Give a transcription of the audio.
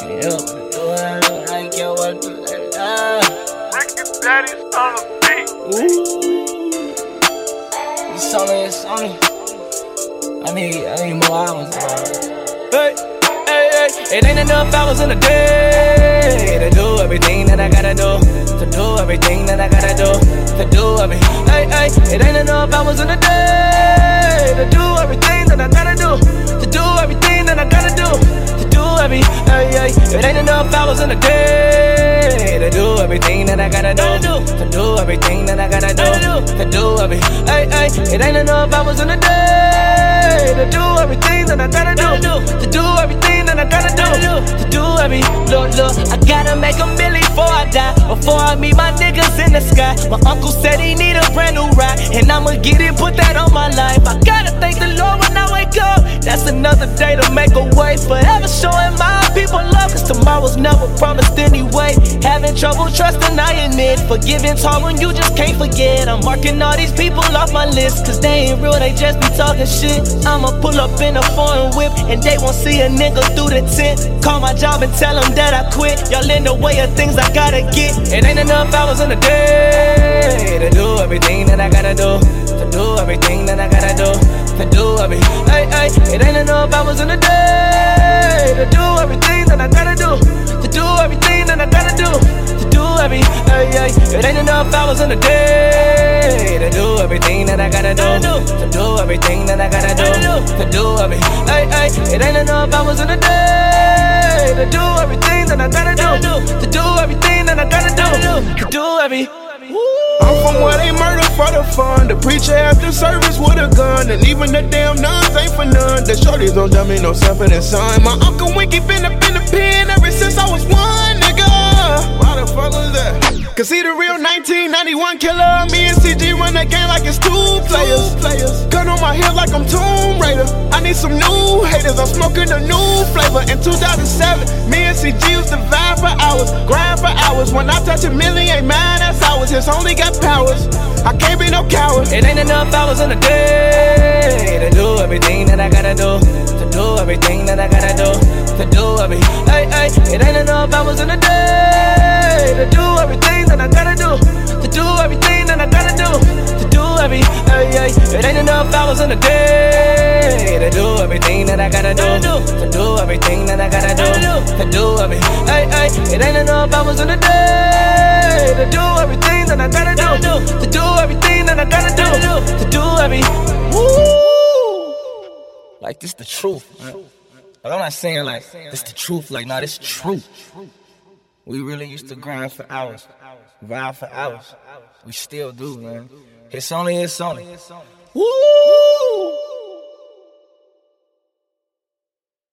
Can't help but do it, I don't care what to let Ricky Daddy's on the beat. Ooh. It's only. I need more hours, bro. Hey, it ain't enough hours in a day to do everything that I gotta do. To do everything that I gotta do. To do everything. It ain't enough hours in a day to do everything that I gotta do. To do everything that I gotta do. To do it ain't enough hours in a day to do everything that I gotta do. To do everything that I gotta do. To do it ain't enough hours in a day to do everything that I gotta do. To do everything that I gotta do. To do look, I gotta make a million before I die. Before I meet my niggas in the sky. My uncle said he need a brand new ride, and I'ma get it, put that on my life. I gotta thank the Lord when I wake up. That's another day to make a way. Forever showing my people love, cause tomorrow's never promised anyway. Having trouble trusting, I admit. Forgiving's hard when you just can't forget. I'm marking all these people off my list, cause they ain't real, they just be talking shit. I'ma pull up in a foreign whip, and they won't see a nigga through the tent. Call my job and tell them that I quit. Y'all in the way of things I gotta get. It ain't enough hours in a day to do everything that I gotta do. To do everything that I gotta do. To do everything. It ain't enough hours in a day to do everything that I gotta do. To do everything that I gotta do. To do it ain't enough hours in a day to do everything that I gotta do. To do everything that I gotta do. To do it ain't enough hours in a day to do everything that I gotta do. To do everything that I gotta do. To do I'm from where they murder for the fun. The preacher after service with a gun, and even the damn nuns ain't for none. The shorties don't dumb me no self in the sun. My Uncle Winky been up in the pen ever since I was one, nigga. Why the fuck was that? Cause he the real 1991 killer. Me and CG run the game like it's two players. Gun on my hip like I'm Tomb Raider. I need some new haters, I'm smoking a new flavor. In 2007, me and CG used to vibe for hours, grind for hours. When I touch a million, ain't mine, that's ours. It's only got powers, I can't be no coward. It ain't enough hours in a day to do everything that I gotta do. To do everything that I gotta do. To do it ain't enough hours in a day to do everything that I gotta do. To do everything that I gotta do. To do it ain't enough hours in a day to do everything that I gotta do. To do everything that I gotta do. To do it ain't enough hours in a day to do everything that I gotta do. To do everything that I gotta do. To do woo. Like this the truth, man. Like, I'm not saying like this the truth, like nah, this truth. We really used to grind for hours, vibe for hours. We still do, man. It's only. Woo!